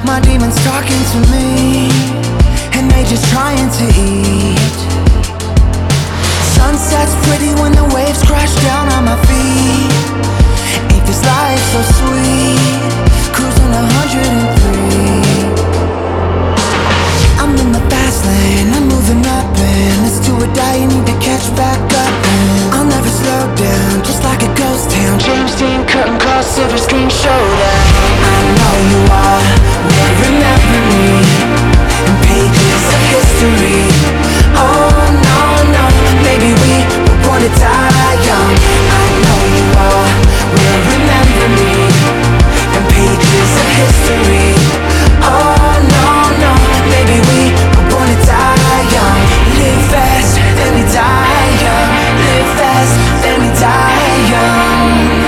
My demons talking to me, and they just trying to eat. Sunset's pretty when the waves crash down on my feet. Ain't this life so sweet? Cruising 103. I'm in the fast lane, I'm moving up, and it's do or die, you need to catch back up. And I'll never slow down, just like a ghost town. James Dean, curtain call, silver screen showdown. I know you all will remember me in pages of history. Oh no, no, maybe we were born to die young. I know you all will remember me in pages of history. Oh no, no, maybe we were born to die young. Live fast, then we die young. Live fast, then we die young.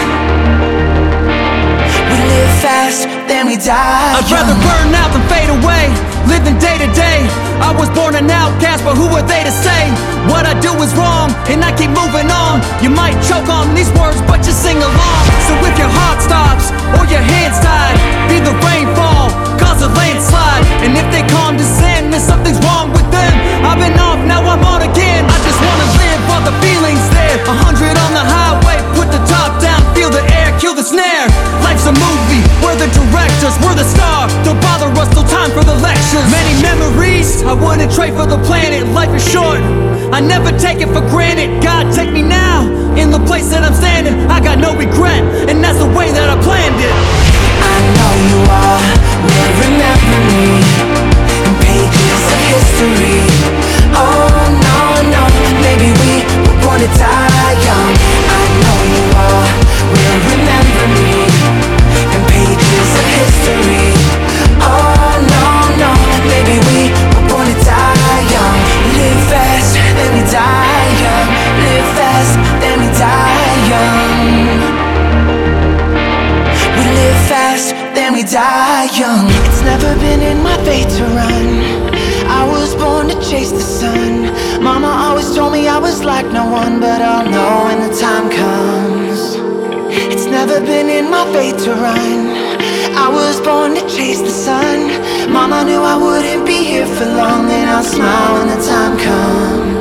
We live fast, then we die young. I'd rather burn out than fade away, living day to day. I was born an outcast, but who are they to say what I do is wrong, and I keep moving on. You might choke on these words, but just sing along. So if your heart stops, or your hands tied, be the rainfall, cause a landslide. And if they calm to sin, then something's wrong with them. I've been off, now I'm on again. I just wanna live while the feeling's there. 100 on the highway, put the top down, feel the air, kill the snare. Life's a movie, we're the directors, we're the star. Don't bother us, no time for the lectures. Many memories, I wouldn't trade for the planet. Life is short, I never take it for granted. God, take me now, in the place that I'm standing. I got no regret, and that's the way that I planned it. I know you all will remember me in pages of history. Oh no, no, maybe we were born to die young. I know you all will remember me in pages of history. Oh no, no, maybe we were born to die young. Live fast, then we die young. Live fast, then we die young. We live fast, then we die young. It's never been in my fate to run. I was born to chase the sun. Mama always told me I was like no one, but I'll know when the time comes. It's never been in my fate to run. I was born to chase the sun. Mama knew I wouldn't be here for long, and I'll smile when the time comes.